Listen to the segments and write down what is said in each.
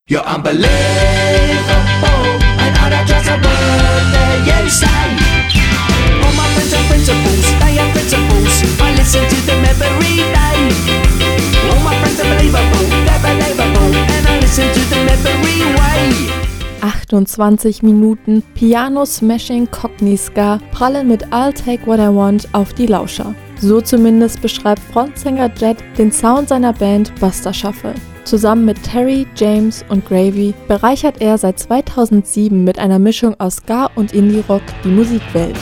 You're unbelievable, and not just a word that you say. All my friends are principals, they are principals. I listen to them every day. All my friends are believable, they're believable, and I listen to them every way. 28 Minuten Piano-Smashing Cockney-Ska prallen mit I'll Take What I Want auf die Lauscher. So zumindest beschreibt Frontsänger Jet den Sound seiner Band Buster Shuffle. Zusammen mit Terry, James und Gravy bereichert er seit 2007 mit einer Mischung aus Ska und Indie-Rock die Musikwelt.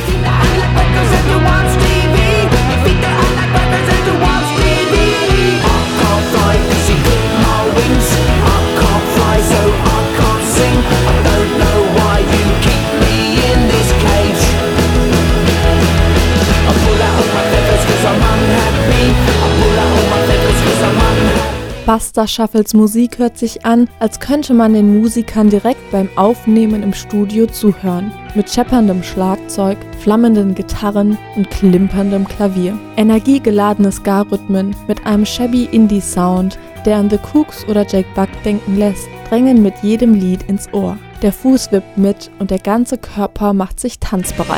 Buster Shuffles Musik hört sich an, als könnte man den Musikern direkt beim Aufnehmen im Studio zuhören. Mit schepperndem Schlagzeug, flammenden Gitarren und klimperndem Klavier. Energiegeladene Ska-Rhythmen mit einem shabby Indie-Sound, der an The Kooks oder Jake Buck denken lässt, drängen mit jedem Lied ins Ohr. Der Fuß wippt mit und der ganze Körper macht sich tanzbereit.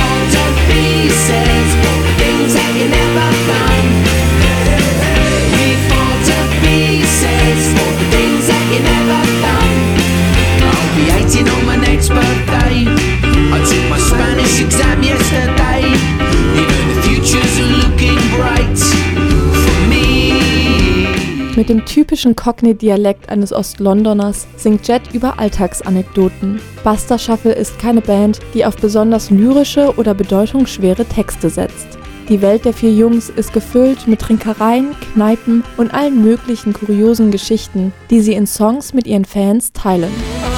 Mit dem typischen Cockney-Dialekt eines Ostlondoners singt Jet über Alltagsanekdoten. Buster Shuffle ist keine Band, die auf besonders lyrische oder bedeutungsschwere Texte setzt. Die Welt der vier Jungs ist gefüllt mit Trinkereien, Kneipen und allen möglichen kuriosen Geschichten, die sie in Songs mit ihren Fans teilen.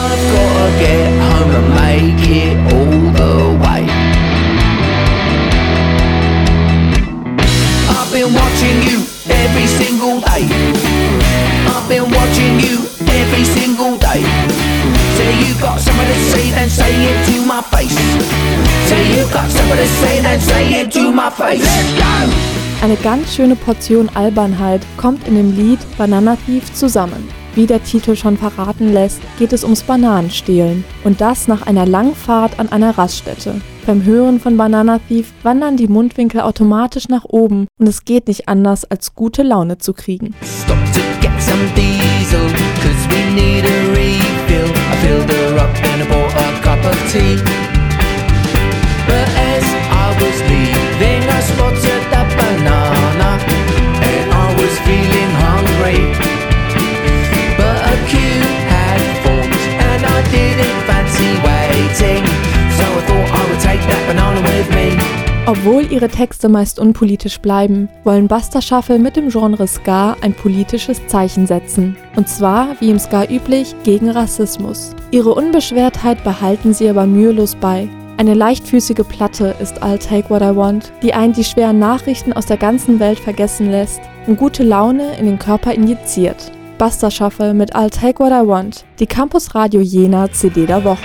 Every single day, I've been watching you every single day. Say you got something to say, then say it to my face. Say you got something to say, then say it to my face. Let's go! Eine ganz schöne Portion Albernheit kommt in dem Lied Banana Thief zusammen. Wie der Titel schon verraten lässt, geht es ums Bananenstehlen und das nach einer langen Fahrt an einer Raststätte. Beim Hören von Banana Thief wandern die Mundwinkel automatisch nach oben und es geht nicht anders, als gute Laune zu kriegen. Stop to get some diesel, 'cause we need a refill. I filled her up and I bought a cup of tea. But as I was leaving, I spotted that banana and I was feeling hungry. But a queue had formed and I didn't fancy waiting, so I thought I would take that banana with me. Obwohl ihre Texte meist unpolitisch bleiben, wollen Buster Shuffle mit dem Genre Ska ein politisches Zeichen setzen. Und zwar, wie im Ska üblich, gegen Rassismus. Ihre Unbeschwertheit behalten sie aber mühelos bei. Eine leichtfüßige Platte ist I'll Take What I Want, die einen die schweren Nachrichten aus der ganzen Welt vergessen lässt und gute Laune in den Körper injiziert. Buster Shuffle mit I'll Take What I Want, die Campus Radio Jena CD der Woche.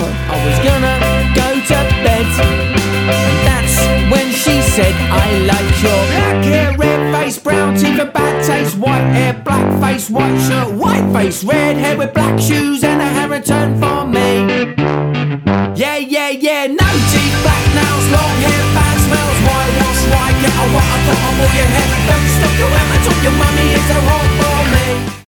Said I like your black hair, red face, brown teeth and bad taste, white hair, black face, white shirt, white face, red hair with black shoes and a hair return for me. Yeah, yeah, yeah, no teeth, black nails, long hair, bad smells, whitewash, white, get a what I got on all your hair. Don't stop your amateur, your mummy is a hot boy.